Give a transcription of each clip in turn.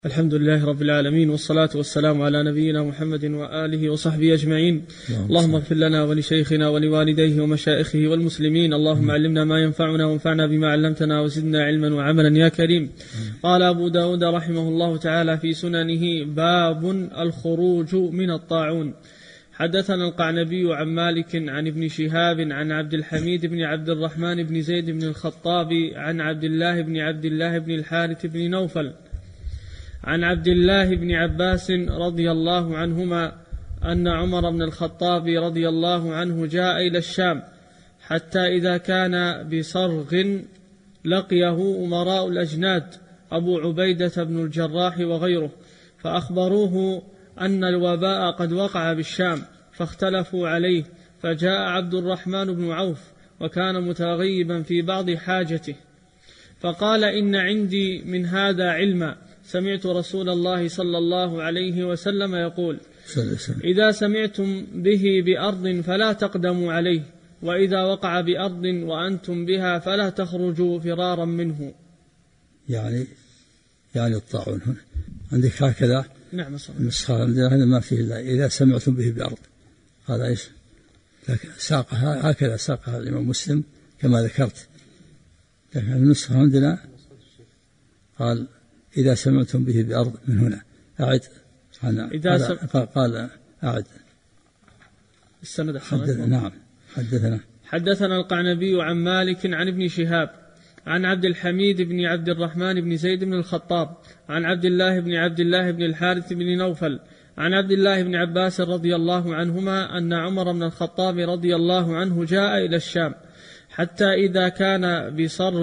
الحمد لله رب العالمين، والصلاة والسلام على نبينا محمد وآله وصحبه أجمعين. اللهم اغفر لنا ولشيخنا ولوالديه ومشائخه والمسلمين. اللهم علمنا ما ينفعنا وانفعنا بما علمتنا وزدنا علما وعملا يا كريم. قال أبو داود رحمه الله تعالى في سننه: باب الخروج من الطاعون. حدثنا القعنبي عن مالك عن ابن شهاب عن عبد الحميد بن عبد الرحمن بن زيد بن الخطاب عن عبد الله بن الحارث بن نوفل عن عبد الله بن عباس رضي الله عنهما أن عمر بن الخطاب رضي الله عنه جاء إلى الشام، حتى إذا كان بصرغ لقيه أمراء الأجناد أبو عبيدة بن الجراح وغيره، فأخبروه أن الوباء قد وقع بالشام، فاختلفوا عليه، فجاء عبد الرحمن بن عوف وكان متغيبا في بعض حاجته، فقال: إن عندي من هذا علما، سمعت رسول الله صلى الله عليه وسلم يقول: إذا سمعتم به بأرض فلا تقدموا عليه، وإذا وقع بأرض وأنتم بها فلا تخرجوا فرارا منه. يعني الطاعون هنا عندك هكذا. نعم صحيح. النسخة هذا ما فيه إلا إذا سمعتم به بأرض، هذا إيش؟ لكن ساقها هكذا، ساقها الإمام مسلم كما ذكرت، لكن النسخة عندنا قال: إذا سمعتم به بأرض من هنا. أعد. قال أعد السند. نعم. حدثنا القعنبي عن مالك عن ابن شهاب عن عبد الحميد بن عبد الرحمن بن زيد بن الخطاب عن عبد الله بن الحارث بن نوفل عن عبد الله بن عباس رضي الله عنهما أن عمر بن الخطاب رضي الله عنه جاء إلى الشام، حتى إذا كان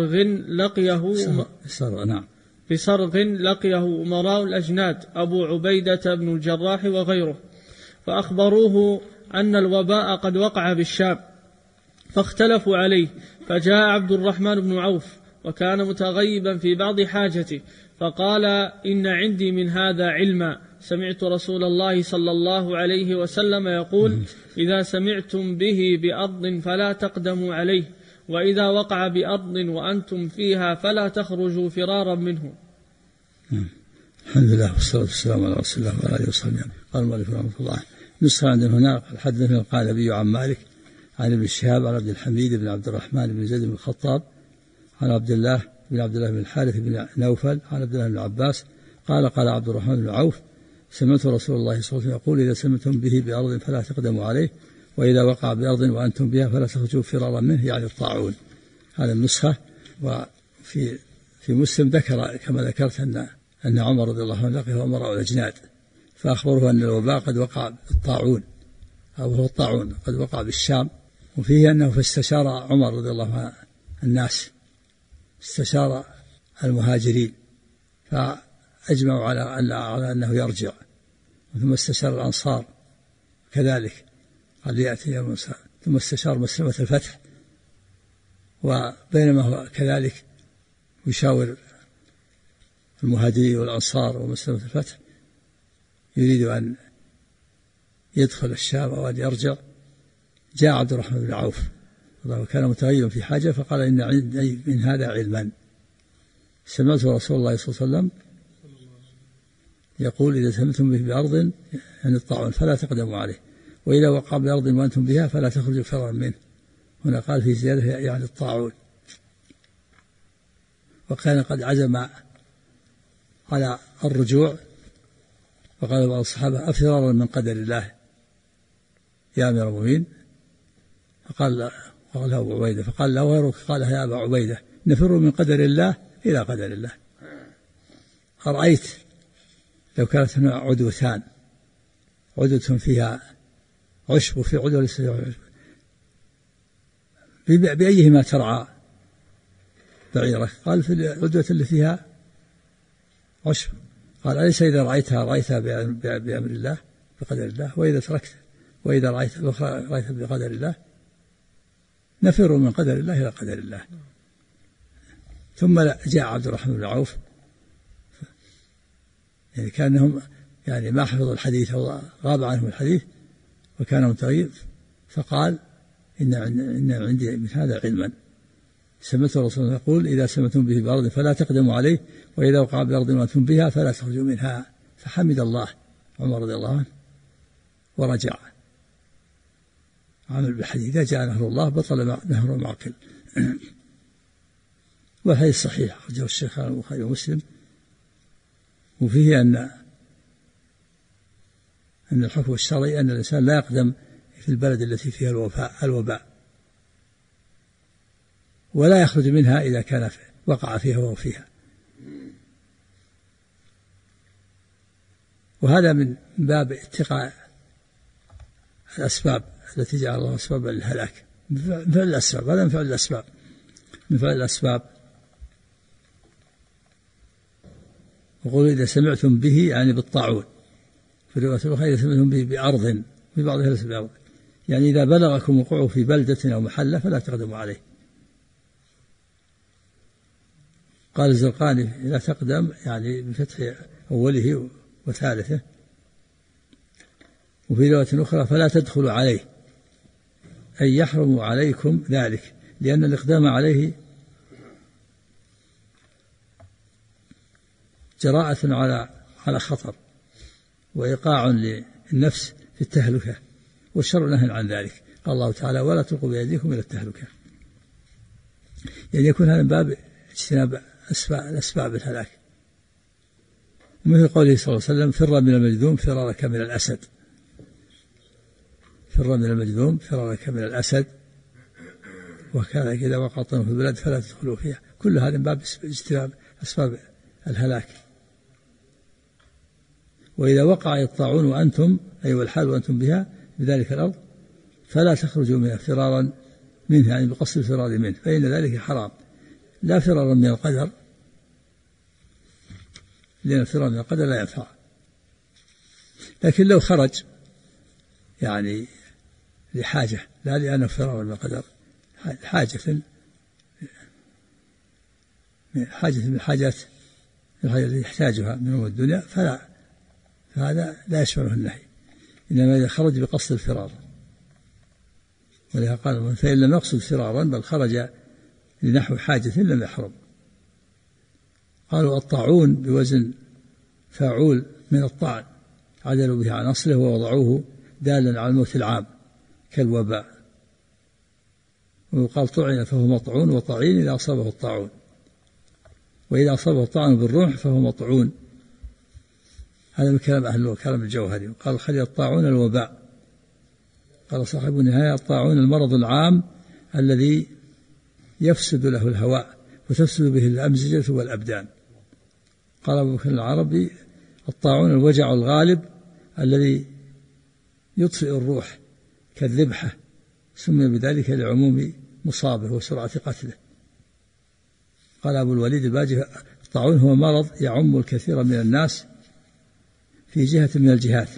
بصرغ لقيه أمراء الأجناد أبو عبيدة بن الجراح وغيره، فأخبروه أن الوباء قد وقع بالشام، فاختلفوا عليه، فجاء عبد الرحمن بن عوف وكان متغيبا في بعض حاجته، فقال: إن عندي من هذا علما، سمعت رسول الله صلى الله عليه وسلم يقول: إذا سمعتم به بأرض فلا تقدموا عليه، وإذا وقع بأرض وأنتم فيها فلا تخرجوا فرارا منه. الحمد لله والصلاة والسلام على رسول الله وعلى آله وصحبه. قال المؤلف رحمه الله: نسخة عندنا هنا حدثنا القعنبي عن مالك عن ابن شهاب عن عبد الحميد بن عبد الرحمن بن زيد بن الخطاب عن عبد الله بن الحارث بن نوفل عن عبد الله بن عباس قال عبد الرحمن بن عوف: سمعت رسول الله صلى الله عليه وسلم يقول: إذا سمعتم به بأرض فلا تقدموا عليه، وإذا وقع بأرض وأنتم بها فلا تخرجوا فرارا منه، يعني الطاعون. هذا النسخة. وفي مسلم ذكر كما ذكرت أن عمر رضي الله عنه لقيه أمراء الأجناد، فأخبره أن الوباء قد وقع بالطاعون، أو هو الطاعون قد وقع بالشام. وفيه أنه فاستشار عمر رضي الله عنه الناس، استشار المهاجرين فأجمعوا على أنه يرجع، ثم استشار الأنصار كذلك قال يأتي يوم، ثم استشار مسلمة الفتح، وبينما هو كذلك يشاور المهاجرين والأنصار ومسلمة الفتح يريد أن يدخل الشام أو أن يرجع، جاء عبد الرحمن بن عوف وكان متغيبا في حاجة، فقال: إن عندي من هذا علما، سمعت رسول الله صلى الله عليه وسلم يقول: إذا سمعتم به بأرض، يعني الطاعون، فلا تقدموا عليه، وإذا وقع بأرض وأنتم بها فلا تخرجوا فرارا منه. هنا قال في زيادة يعني الطاعون. وكان قد عزم على الرجوع، وقال بعض الصحابة: أفرارا من قدر الله يا أمير المؤمنين؟ فقال له أبو عبيدة، فقال له غيرك، قال: يا أبا عبيدة، نفر من قدر الله إلى قدر الله. أرأيت لو كانت هنا عدوتان، عدوة فيها عشب وفي عدوة ليس فيها عشب، بأيهما ترعى بعيرك؟ قال: في العدوة اللي فيها عشب. قال: أليس إذا رأيتها بأمر الله بقدر الله، وإذا تركت وإذا رأيتها بقدر الله، نفر من قدر الله إلى قدر الله. ثم جاء عبد الرحمن بن عوف، يعني كأنهم يعني ما حفظوا الحديث أو غاب عنهم الحديث وكان متغيب، فقال: إن عندي من هذا علما، سمعت الرسول يقول: إذا سمعتم به بأرض فلا تقدموا عليه، وإذا وقع بأرض وأنتم بها فلا تخرجوا منها. فحمد الله عمر رضي الله عنه ورجع، عمل بالحديث: إذا جاء نهر الله بطل نهر معقل. والحديث صحيح، أخرجه الشيخان البخاري ومسلم، وفيه أن الحكم الشرعي أن الإنسان لا يقدم في البلد التي فيها الوباء، ولا يخرج منها إذا كان وقع فيها وهو فيها. وهذا من باب اتقاء الأسباب التي جعل الله أسبابا للهلاك، من فعل الأسباب. هذا من فعل الأسباب، من فعل الأسباب. وقولوا: إذا سمعتم به يعني بالطاعون. في الرواية الأخرى: إذا سمعتم به بأرض، في بعضها ليس بأرض، يعني إذا بلغكم وقوعه في بلدة أو محلة فلا تقدموا عليه. قال الزرقاني: لا تقدم يعني بفتح أوله وثالثه. وفي رواية أخرى: فلا تدخلوا عليه، أي يحرم عليكم ذلك، لأن الإقدام عليه جراءة على خطر، وإيقاع للنفس في التهلكة، والشرع نهى عن ذلك. قال الله تعالى: ولا تلقوا بأيديكم إلى التهلكة. يعني يكون هذا من باب اجتناب الأسباب الهلاك. مثل قوله صلى الله عليه وسلم: فر من المجذوم فرارك من الأسد. فر من المجذوم فرارك من الأسد. وكذلك إذا وقع الطعن في البلد فلا تدخلوا فيها. كل هذا من باب اجتناب أسباب الهلاك. وإذا وقع الطاعون وأنتم، أي والحال وأنتم بها بذلك الأرض، فلا تخرجوا منها فرارا منه، يعني بقصد الفرار منه، فإن ذلك حرام، لا فرارا من القدر، لأن الفرار من القدر لا ينفع. لكن لو خرج يعني لحاجة، لا لأنه فرار من القدر، حاجة من الحاجات التي يحتاجها من أمور الدنيا، فهذا لا يشمله النهي، إنما إذا خرج بقصد الفرار. ولذا قال: فإن لم يقصد فرارا بل خرج لنحو حاجة لم يحرم. قالوا: الطاعون بوزن فاعول من الطعن، عدلوا به عن أصله ووضعوه دالا على الموت العام كالوباء. ويقال: طعن فهو مطعون، وطعين إذا أصابه الطاعون، وإذا أصابه الطعن بالروح فهو مطعون. هذا من كلام أهل كلام الجوهري. وقال: خلي الطاعون الوباء. قال صاحب النهاية: الطاعون المرض العام الذي يفسد له الهواء وتفسد به الأمزجة والأبدان. قال أبو بكر العربي: الطاعون الوجع الغالب الذي يطفئ الروح كالذبحة، سمي بذلك لعموم مصابه وسرعة قتله. قال أبو الوليد الباجي: الطاعون هو مرض يعم الكثير من الناس في جهة من الجهات،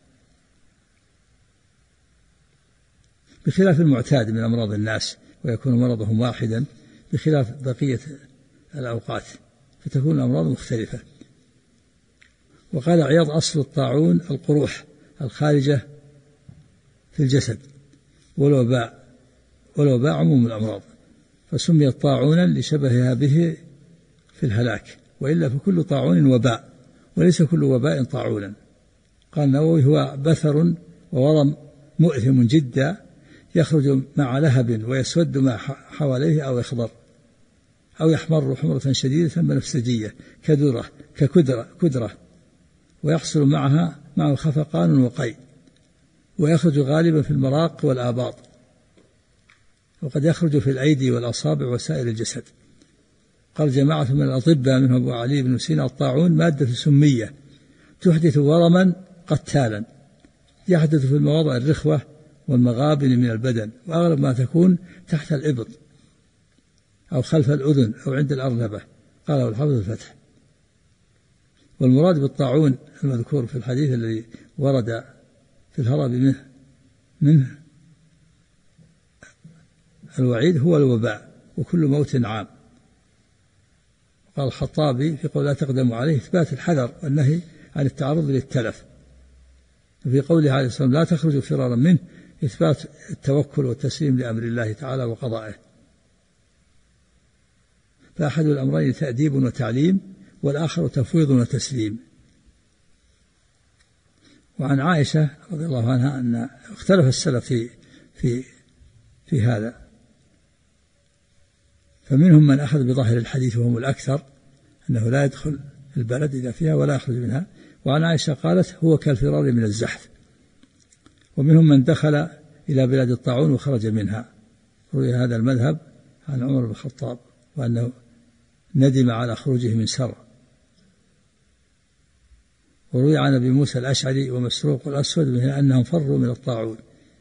بخلاف المعتاد من أمراض الناس، ويكون مرضهم واحدا بخلاف بقية الأوقات، فتكون الأمراض مختلفة. وقال عياض: أصل الطاعون القروح الخارجة في الجسد، والوباء عموم الأمراض، فسمي طاعونا لشبهها به في الهلاك، وإلا فكل طاعون وباء، وليس كل وباء طاعونا. قال النووي: هو بثر وورم مؤثم جدا، يخرج مع لهب ويسود ما حواليه، أو يخضر أو يحمر حمرة شديدة بنفسجية ككدرة، ويحصل معه خفقان وقيء، ويخرج غالبا في المراق والآباط، وقد يخرج في الأيدي والأصابع وسائر الجسد. قال جماعة من الأطباء منهم أبو علي بن سينا: الطاعون مادة سمية تحدث ورما قتالا، يحدث في المواضع الرخوة والمغابن من البدن، وأغلب ما تكون تحت الإبط أو خلف الأذن أو عند الأرنبة. قاله الحافظ الفتح. والمراد بالطاعون المذكور في الحديث الذي ورد في الهرب منه الوعيد هو الوباء، وكل موت عام. قال الخطابي في قول: لا تقدموا عليه، إثبات الحذر والنهي عن التعرض للتلف. وفي قوله عليه الصلاة والسلام: لا تخرجوا فرارا منه، إثبات التوكل والتسليم لأمر الله تعالى وقضائه. فأحد الأمرين تأديب وتعليم، والآخر تفويض وتسليم. وعن عائشة رضي الله عنها أن اختلف السلف في هذا، فمنهم من أخذ بظاهر الحديث وهم الأكثر أنه لا يدخل البلد إذا فيها ولا يخرج منها. وعن عائشة قالت هو كالفرار من الزحف. ومنهم من دخل إلى بلاد الطاعون وخرج منها. روي هذا المذهب عن عمر بن الخطاب وأنه ندم على خروجه من سر. وروي عن أبي موسى الأشعري ومسروق الأسود أنهم فروا من الطاعون.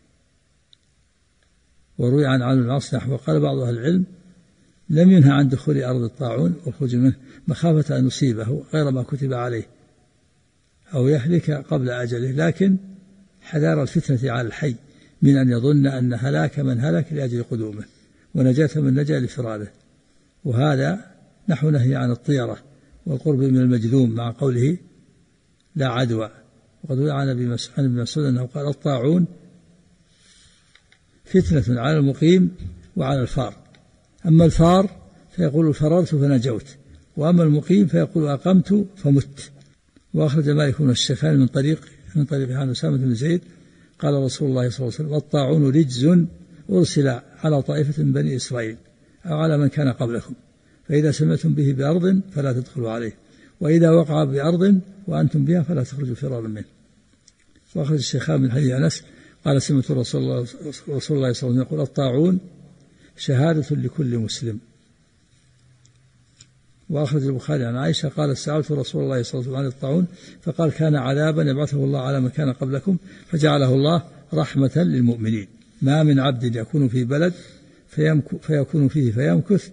وروي عن عمرو بن العاص وقال بعض أهل العلم لم ينهى عن دخول أرض الطاعون والخروج منه مخافة أن يصيبه غير ما كتب عليه أو يهلك قبل أجله، لكن حذار الفتنة على الحي من أن يظن أن هلاك من هلك لأجل قدومه ونجاة من نجا لفراده. وهذا نحو نهي عن الطيرة والقرب من المجذوم مع قوله لا عدوى. وقد روي عن ابن مسعود أنه قال الطاعون فتنة على المقيم وعلى الفار، أما الفار فيقول فررت فنجوت، وأما المقيم فيقول أقمت فمت. وأخرج مالك بن الشيخان من طريق عن أسامة بن زيد قال رسول الله صلى الله عليه وسلم الطاعون رجز أرسل على طائفة من بني إسرائيل أو على من كان قبلكم، فإذا سمعتم به بأرض فلا تدخلوا عليه، وإذا وقع بأرض وأنتم بها فلا تخرجوا فرارا منه. وأخرج الشيخان من حديث أنس قال سمعت رسول الله صلى الله عليه وسلم يقول الطاعون شهادة لكل مسلم. وأخرج البخاري عن عائشة قال سألت رسول الله صلى الله عليه وسلم عن الطاعون فقال كان عذابا يبعثه الله على من كان قبلكم فجعله الله رحمة للمؤمنين. ما من عبد يكون في بلد فيكون فيه فيمكث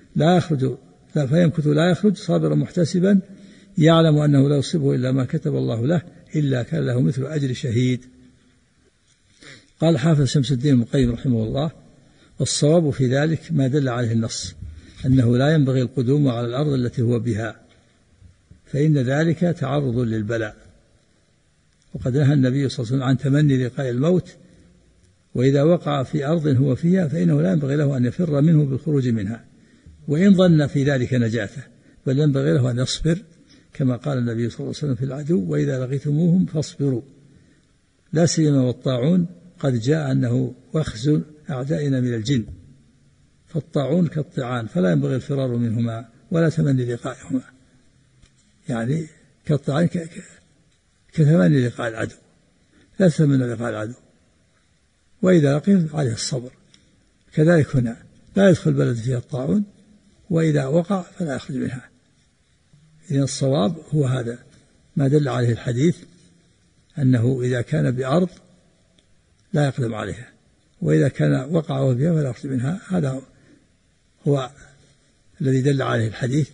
لا يخرج صابرا محتسبا يعلم أنه لا يصيبه إلا ما كتب الله له إلا كان له مثل أجر شهيد. قال حافظ شمس الدين ابن القيم رحمه الله والصواب في ذلك ما دل عليه النص أنه لا ينبغي القدوم على الأرض التي هو بها، فإن ذلك تعرض للبلاء. وقد نهى النبي صلى الله عليه وسلم عن تمني لقاء الموت، وإذا وقع في أرض هو فيها فإنه لا ينبغي له أن يفر منه بالخروج منها وإن ظن في ذلك نجاته، بل ينبغي له أن يصبر كما قال النبي صلى الله عليه وسلم في العدو وإذا لقيتموهم فاصبروا، لا سيما والطاعون قد جاء أنه وخز أعدائنا من الجن، فالطاعون كالطعان فلا ينبغي الفرار منهما ولا تمني لقائهما، يعني كالطعان كتمني لقاء العدو، لا تتمنى لقاء العدو، وإذا لقيه عليه الصبر. كذلك هنا لا يدخل بلد فيها الطاعون وإذا وقع فلا يخرج منها. إذن الصواب هو هذا ما دل عليه الحديث أنه إذا كان بأرض لا يقدم عليها، وإذا كان وقع بها فلا يخرج منها. هذا هو الذي دل عليه الحديث.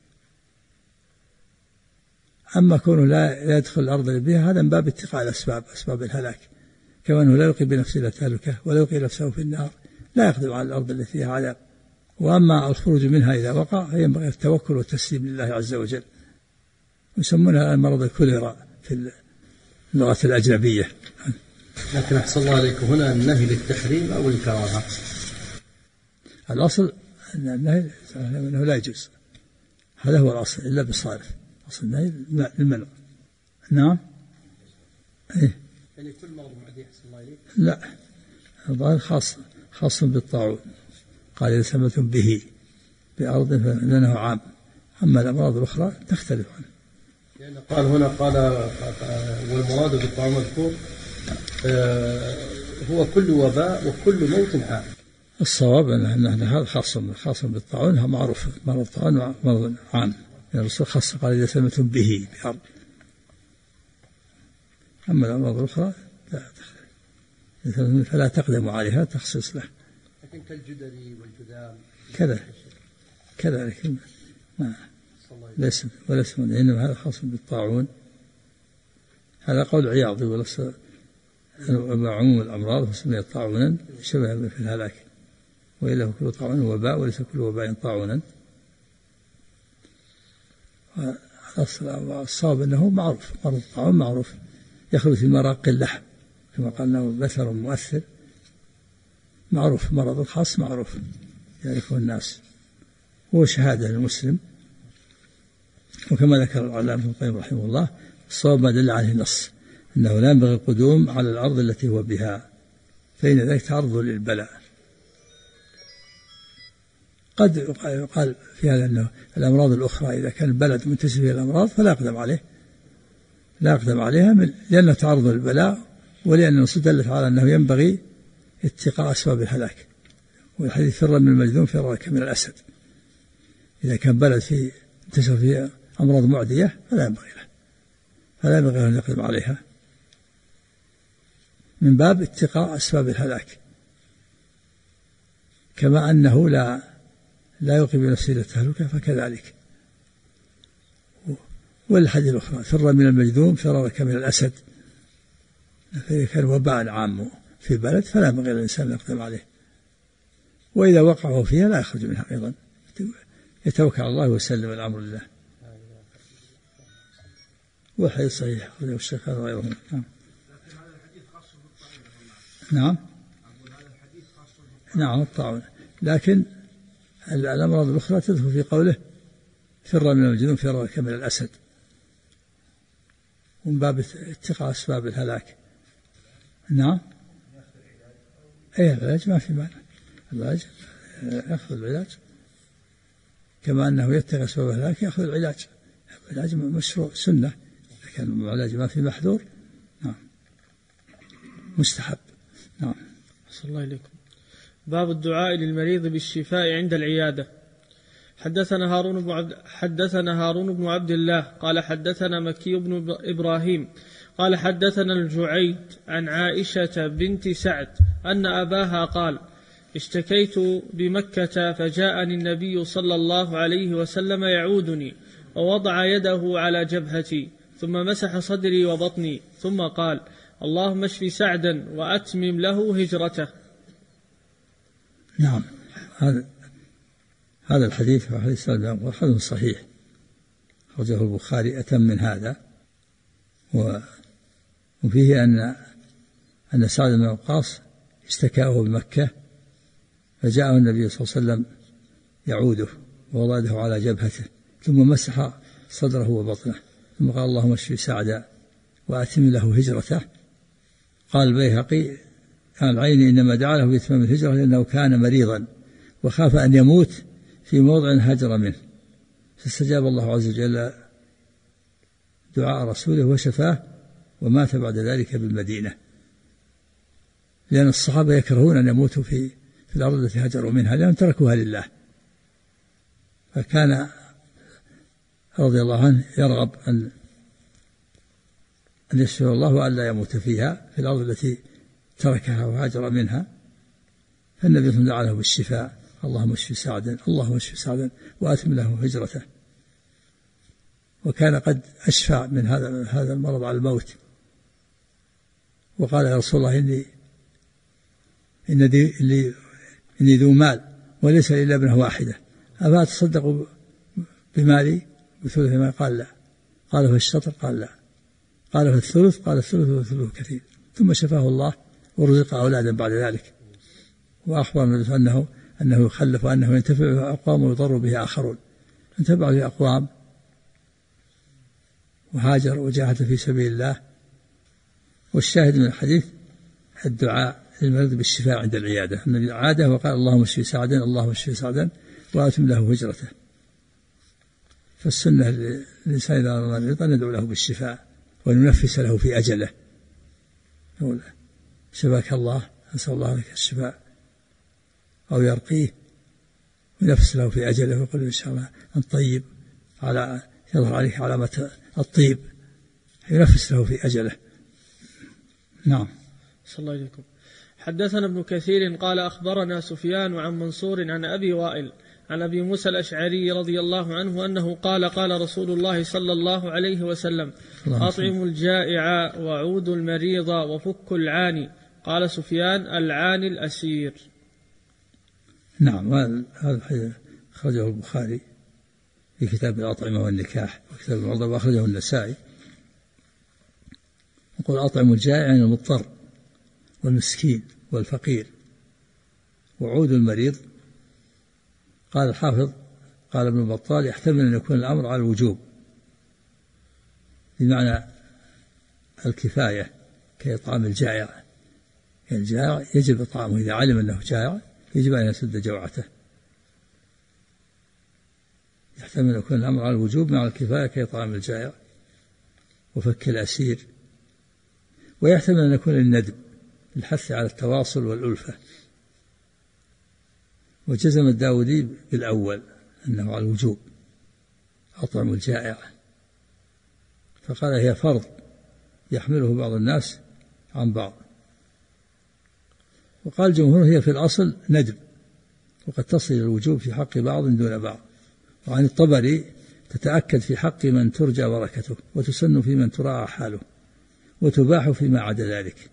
أما كونه لا يدخل الأرض بها هذا من باب اتقاء الأسباب، أسباب الهلاك، كما أنه لا يلقي بنفسه إلى التهلكة ولا يلقي نفسه في النار، لا يقدم على الأرض التي فيها عذاب. وأما الخروج منها إذا وقع فينبغي التوكل والتسليم لله عز وجل. يسمونها مرض الكوليرا في اللغة الأجنبية. لكن أحسن الله عليكم هنا النهي للتحريم أو الكراهة؟ الأصل أن النهي أنه لا يجوز، هذا هو الأصل إلا بصارف، أصل النهي للمنع. نعم إيه؟ يعني كل مرض معدي أحسن الله عليك؟ لا، الظاهر خاص بالطاعون، قال إذا سمعتم به بأرض فإنه عام، أما الأمراض الأخرى تختلف عنه. يعني قال هنا والمراد بالطاعون المذكور هو كل وباء وكل موت عام. الصواب أن هذا خاص بالطاعون، معروف مرض الطاعون مرض عام، يعني الرسول خاص قال إذا سمعتم به بأرض، أما الأمراض الأخرى لا تختلف فلا تقدموا عليها تخصيص له. لكن كالجدري والجذام كذلك وليس إنما هذا خاص بالطاعون. هذا قول عياض يقول عموم الأمراض فسمي طاعونا شبه في الهلاك، وإلا كل طاعون وباء وليس كل وباء طاعونا. الصواب أنه معروف، مرض الطاعون معروف يخرج في مراق اللحم كما قال أنه بثر مؤثر، معروف، مرض الخاص معروف يعرفه الناس. هو شهادة للمسلم. وكما ذكر العلامة ابن القيم رحمه الله الصواب ما دل عليه النص أنه لا ينبغي القدوم على الأرض التي هو بها، فإن ذلك تعرض للبلاء. قد يقال في هذا أنه الأمراض الأخرى إذا كان البلد منتشر فيها الأمراض فلا يقدم عليه، لا يقدم عليها لأنه تعرض للبلاء، ولأن النصوص دلت على أنه ينبغي اتقاء أسباب الهلاك. والحديث فر من المجذوم فرارك من الأسد. إذا كان بلد فيه انتشر فيه أمراض معدية فلا ينبغي له أن يقدم عليها من باب اتقاء أسباب الهلاك، كما أنه لا يوقي بنفسه إلى التهلكة فكذلك. والحديث الأخرى فر من المجذوم فرارك من الأسد. فإذا كان وباء عام في بلد فلا ينبغي للإنسان أن يقدم عليه، وإذا وقعه فيها لا يخرج منها أيضا، يتوكل على الله ويسلم الأمر لله. والحديث صحيح أخرجه الشيخان وغيرهم. نعم الطاعون، لكن الأمراض الأخرى تدخل في قوله فر من المجذوم فرارك من الأسد، ومن باب اتقاء أسباب الهلاك. نعم العلاج ما في معنى، العلاج يأخذ العلاج كما أنه يتقى أسباب الهلاك يأخذ العلاج. العلاج مشروع سنة، إذا كان العلاج ما في محذور نعم مستحب. نعم. صلى الله عليكم. باب الدعاء للمريض بالشفاء عند العيادة. حدثنا هارون بن عبد الله قال حدثنا مكي بن إبراهيم قال حدثنا الجعيد عن عائشة بنت سعد أن أباها قال اشتكيت بمكة فجاءني النبي صلى الله عليه وسلم يعودني ووضع يده على جبهتي ثم مسح صدري وبطني ثم قال اللهم اشف سعدا وأتمم له هجرته. نعم هذا الحديث هو حديث سعد وحديث صحيح أخرجه البخاري أتم من هذا، وفيه أن سعد بن وقاص اشتكاه بمكة فجاءه النبي صلى الله عليه وسلم يعوده ووضع يده على جبهته ثم مسح صدره وبطنه ثم قال اللهم اشف سعدا وأتم له هجرته. قال البيهقي كان العين إنما دعا له بإتمام الهجرة لأنه كان مريضا وخاف أن يموت في موضع هجر منه، فاستجاب الله عز وجل دعاء رسوله وشفاه ومات بعد ذلك بالمدينة، لأن الصحابة يكرهون أن يموتوا في الأرض التي هجروا منها لأن تركوها لله، فكان رضي الله عنه يرغب أن يشفي الله وأن لا يموت فيها في الأرض التي تركها وهاجر منها، فالنبي صلى الله عليه وسلم دعا له بالشفاء اللهم اشف سعدا اللهم اشف سعدا وأتم له هجرته. وكان قد أشفى من هذا المرض على الموت، وقال يا رسول الله إني ذو مال وليس لي إلا ابنة واحدة أفا أتصدق بمالي بثلث مالي؟ قال لا. قال فالشطر؟ قال لا. قال فالثلث؟ قال الثلث وثلثه كثير. ثم شفاه الله ورزق أولادا بعد ذلك، وأخبر النبي أنه يخلف وأنه ينتفع به أقوام ويضر به آخرون، انتفع به أقوام وهاجر وجاهد في سبيل الله. والشاهد من الحديث الدعاء للمريض بالشفاء عند العيادة، النبي عاده وقال اللهم اشف سعدا اللهم اشف سعدا وأتم له هجرته. فالسنة للإنسان إذا أراد المريض أن ندعو له بالشفاء وننفس له في أجله، نقول شفاك الله أسأل الله لك الشفاء، أو يرقيه وينفس له في أجله ويقول إن شاء الله أنت طيب، يظهر عليك علامة الطيب، ينفس له في أجله. نعم. صلى الله عليكم. حدثنا ابن كثير قال أخبرنا سفيان عن منصور عن أبي وائل عن أبي موسى الأشعري رضي الله عنه أنه قال قال رسول الله صلى الله عليه وسلم أطعموا الجائع وعودوا المريض وفكوا العاني. قال سفيان العاني الأسير. نعم هذا الحديث أخرجه البخاري في كتاب الأطعمة والنكاح وكتاب المرضى، وأخرجه النسائي. يقول أطعموا الجائع يعني المضطر والمسكين والفقير، وعود المريض. قال الحافظ قال ابن بطال يحتمل أن يكون الأمر على الوجوب بمعنى الكفاية كإطعام الجائع، يعني الجائع يجب إطعامه إذا علم أنه جائع يجب أن يسد جوعته. يحتمل أن يكون الأمر على الوجوب مع الكفاية كإطعام الجائع وفك الأسير، ويحتمل أن يكون الندب الحث على التواصل والألفة. وجزم الداودي بالأول أنه على الوجوب أطعم الجائع، فقال هي فرض يحمله بعض الناس عن بعض. وقال الجمهور هي في الأصل ندب، وقد تصل الوجوب في حق بعض دون بعض. وعن الطبري تتأكد في حق من ترجى بركته، وتسن في من تراعى حاله، وتباح فيما عدا ذلك.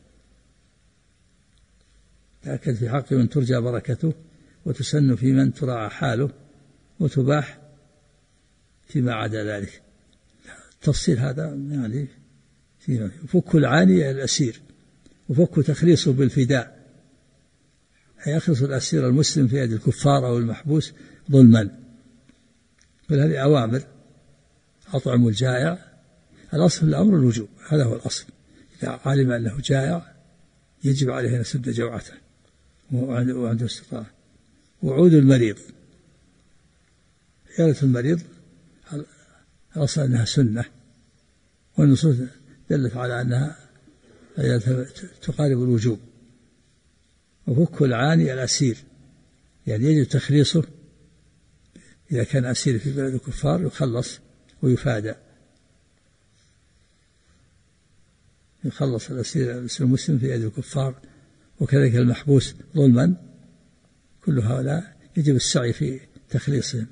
تأكد في حق من ترجى بركته، وتسن في من تراعى حاله، وتباح فيما عدا ذلك. التفصيل هذا يعني فيه فك العاني الأسير، وفك تخليصه بالفداء، أي يخلص الأسير المسلم في يد الكفار أو المحبوس ظلما. فهذه أوامر. أطعم الجائع، الأصل الأمر الوجوب، هذا هو الأصل. إذا علم أنه جائع يجب عليه أن يسد جوعته وعنده استطاعة. وعود المريض، عيادة المريض الأصل أنها سنة، والنصوص دلت على أنها تقارب الوجوب. وفك العاني الأسير، يعني يجب تخليصه إذا كان أسير في بلد الكفار يخلص ويفادى، يخلص الأسير المسلم في يد الكفار، وكذلك المحبوس ظلما. كل هؤلاء يجب السعي في تخليصهم.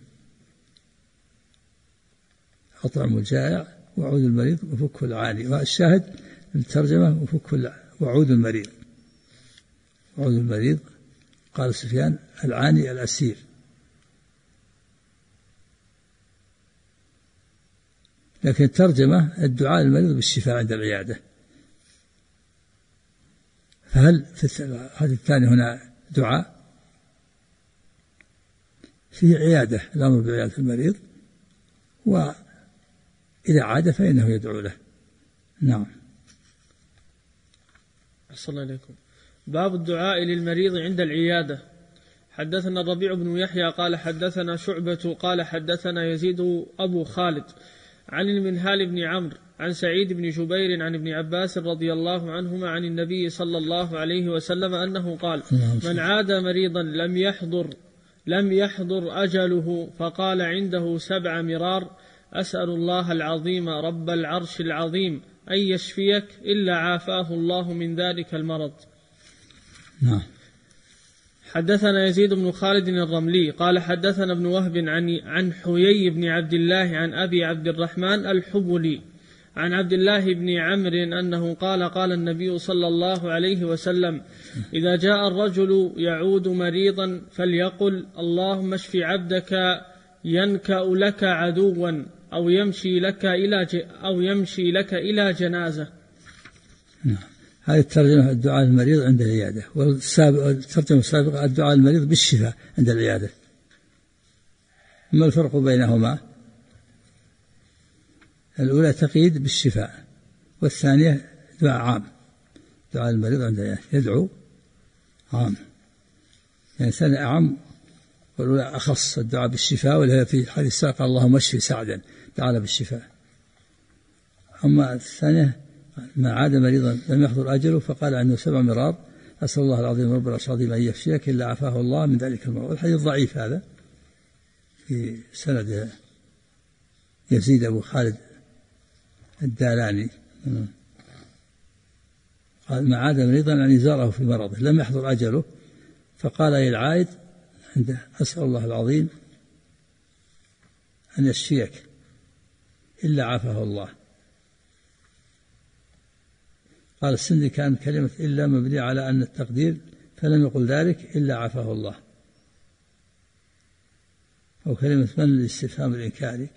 أطعم الجائع وعود المريض وفك العاني. والشاهد الترجمة وعود المريض. وعود المريض قال سفيان العاني الأسير. لكن الترجمة الدعاء للمريض بالشفاء عند العيادة. فهل في هذه الثانية هنا دعاء؟ فيه عيادة، الأمر بعيادة المريض، وإذا عاد فإنه يدعو له. نعم. أحسن الله إليكم. باب الدعاء للمريض عند العيادة. حدثنا الربيع بن يحيى قال حدثنا شعبة قال حدثنا يزيد أبو خالد عن المنهال بن عمرو عن سعيد بن جبير عن ابن عباس رضي الله عنهما عن النبي صلى الله عليه وسلم أنه قال: من عاد مريضا لم يحضر أجله فقال عنده 7 مرار: أسأل الله العظيم رب العرش العظيم أن يشفيك إلا عافاه الله من ذلك المرض. نعم. حدثنا يزيد بن خالد الرملي قال حدثنا ابن وهب عن حيي بن عبد الله عن أبي عبد الرحمن الحبلي عن عبد الله بن عمرو أنه قال النبي صلى الله عليه وسلم: إذا جاء الرجل يعود مريضا فليقل: اللهم اشف عبدك ينكأ لك عدوا أو يمشي لك إلى جنازة. نعم. هذه الترجمة الدعاء للمريض عند العيادة، والترجمة السابقة الدعاء للمريض بالشفاء عند العيادة. ما الفرق بينهما؟ الأولى تقييد بالشفاء، والثانية دعاء عام. دعاء المريض عند العيادة يدعو عام، يعني الثانية أعم والأولى أخص. الدعاء بالشفاء واللي في حديث السابق اللهم اشف سعدا دعا بالشفاء. أما الثانية ما عاد مريضا لم يحضر أجله فقال عنده 7 مرار: أسأل الله العظيم رب العرش العظيم أن يشفيك إلا عافاه الله من ذلك المرض. الحديث ضعيف هذا، في سند يزيد أبو خالد الدالاني. قال: ما عاد مريضا يعني زاره في مرضه لم يحضر أجله فقال للعائد عنده: أسأل الله العظيم أن يشفيك إلا عافاه الله. قال السندي: كان كلمة إلا مبنية على أن التقدير، فلم يقل ذلك إلا عافاه الله. أو كلمة من الاستفهام الإنكاري،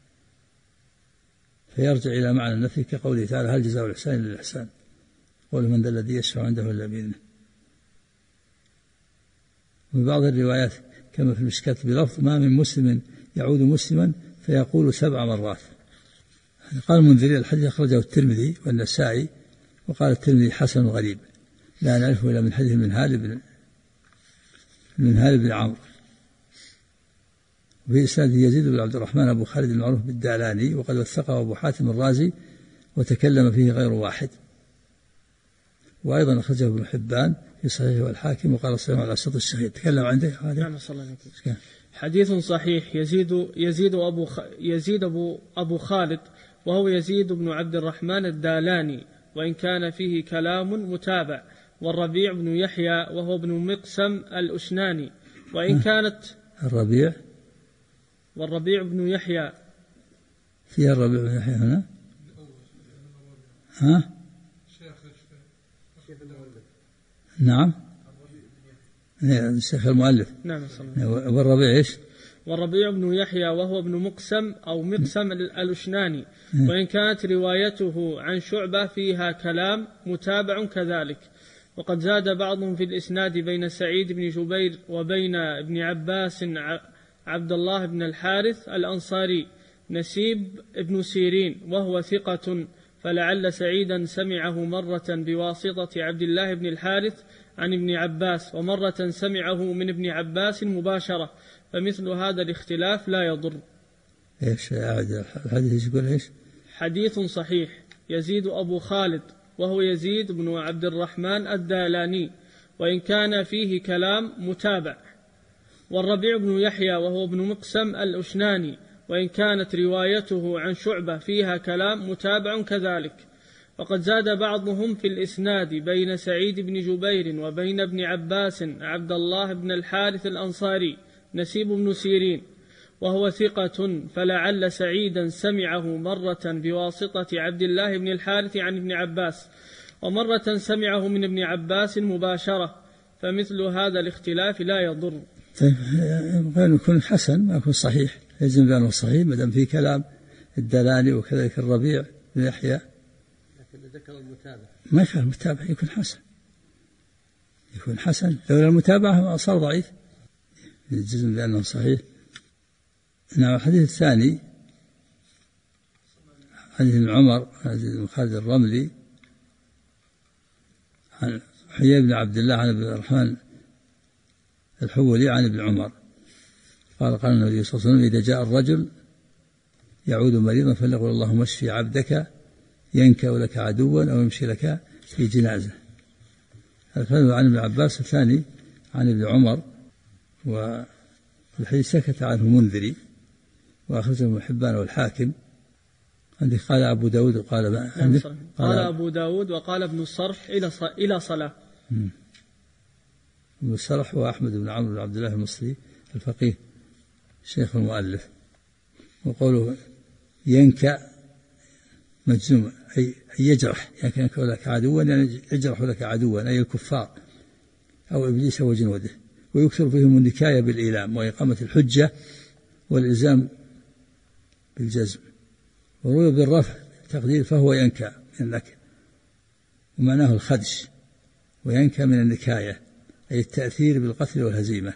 فيرجع إلى معنى النفي كقوله تعالى: هل جزاء الإحسان إلا الإحسان، قول من ذا الذي يشفع عنده إلا بإذنه. وفي بعض الروايات كما في المشكاة بلفظ: ما من مسلم يعود مسلما فيقول 7 مرات. قال المنذري الحديث أخرجه الترمذي والنسائي، وقال الترمذي حسن غريب لا نعرفه إلا من حديث منهال بن عمرو. وفي إسناده يزيد بن عبد الرحمن أبو خالد المعروف بالدالاني، وقد وثقه أبو حاتم الرازي وتكلم فيه غير واحد. وأيضا أخرجه ابن حبان في صحيح والحاكم، وقال صحيح على شرط الشهيد. تكلم عنده هذا. حديث صحيح. يزيد أبو خالد وهو يزيد بن عبد الرحمن الدالاني، وإن كان فيه كلام متابع. والربيع بن يحيى وهو ابن مقسم الأشناني، وإن كانت والربيع بن يحيى فيها الربيع بن يحيى هنا. نعم الشيخ المؤلف. نعم. والربيع إيش؟ والربيع بن يحيى وهو ابن مقسم أو مقسم الأشناني، وإن كانت روايته عن شعبة فيها كلام متابع كذلك. وقد زاد بعضهم في الإسناد بين سعيد بن جبير وبين ابن عباس عبد الله بن الحارث الأنصاري نسيب ابن سيرين، وهو ثقة، فلعل سعيدا سمعه مرة بواسطة عبد الله بن الحارث عن ابن عباس، ومرة سمعه من ابن عباس مباشرة، فمثل هذا الاختلاف لا يضر. إيش الحديث يقول إيش؟ حديث صحيح. يزيد أبو خالد وهو يزيد بن عبد الرحمن الدالاني، وإن كان فيه كلام متابع. والربيع بن يحيى وهو ابن مقسم الأشناني، وإن كانت روايته عن شعبة فيها كلام متابع كذلك. وقد زاد بعضهم في الإسناد بين سعيد بن جبير وبين ابن عباس عبد الله بن الحارث الأنصاري نسيب بن سيرين، وهو ثقة، فلعل سعيدا سمعه مرة بواسطة عبد الله بن الحارث عن ابن عباس، ومرة سمعه من ابن عباس مباشرة، فمثل هذا الاختلاف لا يضر. طيب يكون حسن ما يكون صحيح، يجب أنه صحيح ما دام فيه كلام الدلالي وكذلك الربيع بن يحيى. لكن ذكر المتابع ما يخالف المتابع يكون حسن لولا المتابعة صار ضعيف، يجزم بأنه صحيح. نعم. الحديث الثاني حديث ابن عمر بن خالد الرملي عن حيي بن عبد الله عن ابن الرحمن الحولي عن ابن عمر قال النبي صلى الله عليه وسلم: إذا جاء الرجل يعود مريضا فليقل اللهم اشفي عبدك ينكأ لك عدوا أو يمشي لك في جنازة. هذا عن ابن عباس. الثاني عن ابن عمر، والحديث سكت عنه منذري وأخرجه ابن حبان والحاكم. عندي قال أبو داود وقال قال أبو داود وقال ابن الصرح إلى صلاة. ابن الصرح وأحمد بن عمرو بن عبد الله المصري الفقيه شيخ المؤلف. وقوله ينكأ مجزوم أي يجرح، يعني ينكأ لك عدوا يعني يجرح لك عدوا أي الكفار أو إبليس وجنوده. ويكثر فيهم النكاية بالإيلام وإقامة الحجة والإلزام بالجزم. وروي بالرفع تقدير فهو ينكأ من النكأ، ومعناه الخدش، وينكأ من النكاية أي التأثير بالقتل والهزيمة.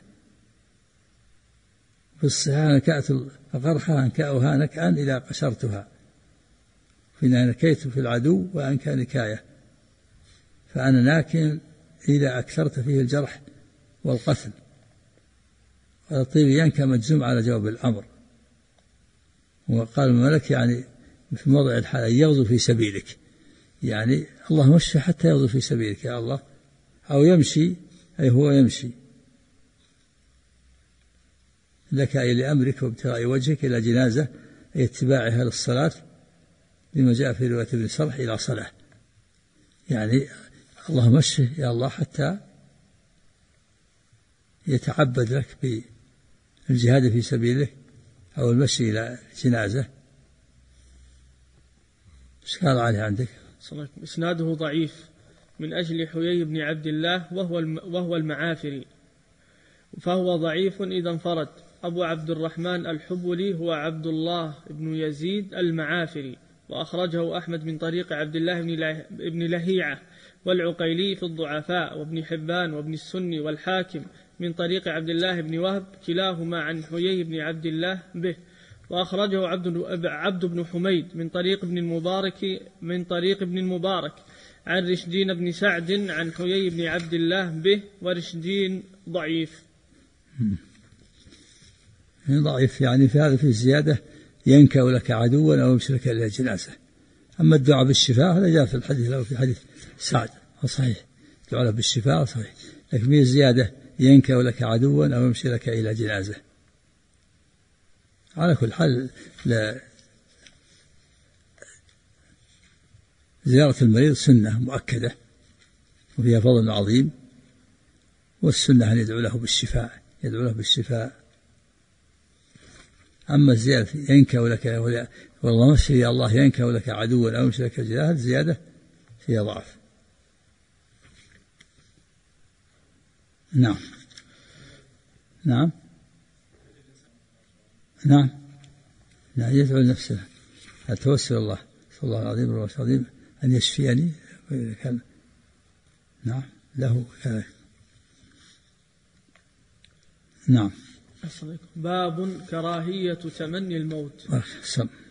في الصحيح نكأت القرحة أنكأها نكأا إذا قشرتها، فإنها نكيت في العدو وأنكأ نكاية، فأنا ناكن إذا أكثرت فيه الجرح والقتل. الطيب ينكأ مجزوم على جواب الأمر. وقال الملك يعني في موضع الحال يغزو في سبيلك، يعني اللهم اشفه حتى يغزو في سبيلك يا الله. أو يمشي أي هو يمشي لك أي لأمرك وابتغاء وجهك إلى جنازة أي اتباعها للصلاة، لما جاء في رواية ابن صرح إلى صلاة، يعني اللهم اشفه يا الله حتى يتعبد لك بالجهاد في سبيله أو المشي إلى جنازة. ايش قال عليه عندك؟ إسناده ضعيف من أجل حيي بن عبد الله وهو المعافري، فهو ضعيف إذا انفرد. أبو عبد الرحمن الحبلي هو عبد الله بن يزيد المعافري، وأخرجه أحمد من طريق عبد الله بن لهيعة والعقيلي في الضعفاء، وابن حبان وابن السني والحاكم من طريق عبد الله بن وهب كلاهما عن حيي بن عبد الله به. وأخرجه عبد بن حميد من طريق ابن المبارك عن رشدين بن سعد عن حيي بن عبد الله به، ورشدين ضعيف. ضعيف يعني في هذا في الزيادة ينكأ لك عدوا أو يمشي لك إلى جنازة. أما الدعاء بالشفاء هذا جاء في الحديث لو في حديث سعد صحيح، الدعاء بالشفاء صحيح، لكن في الزيادة ينكأ لك عدوا أو يمشي لك إلى جنازة. على كل حال زيارة المريض سنة مؤكدة وفيها فضل عظيم، والسنة أن يدعو له بالشفاء. أما الزيادة ينكأ لك والله مشي الله ينكأ لك عدوا أو يمشي لك جنازة، زيادة فيها ضعف. نعم يدعو لنفسه التوسل الله، صلى الله العظيم والعظيم أن يشفيني كان نعم له كذلك. باب كراهية تمني الموت.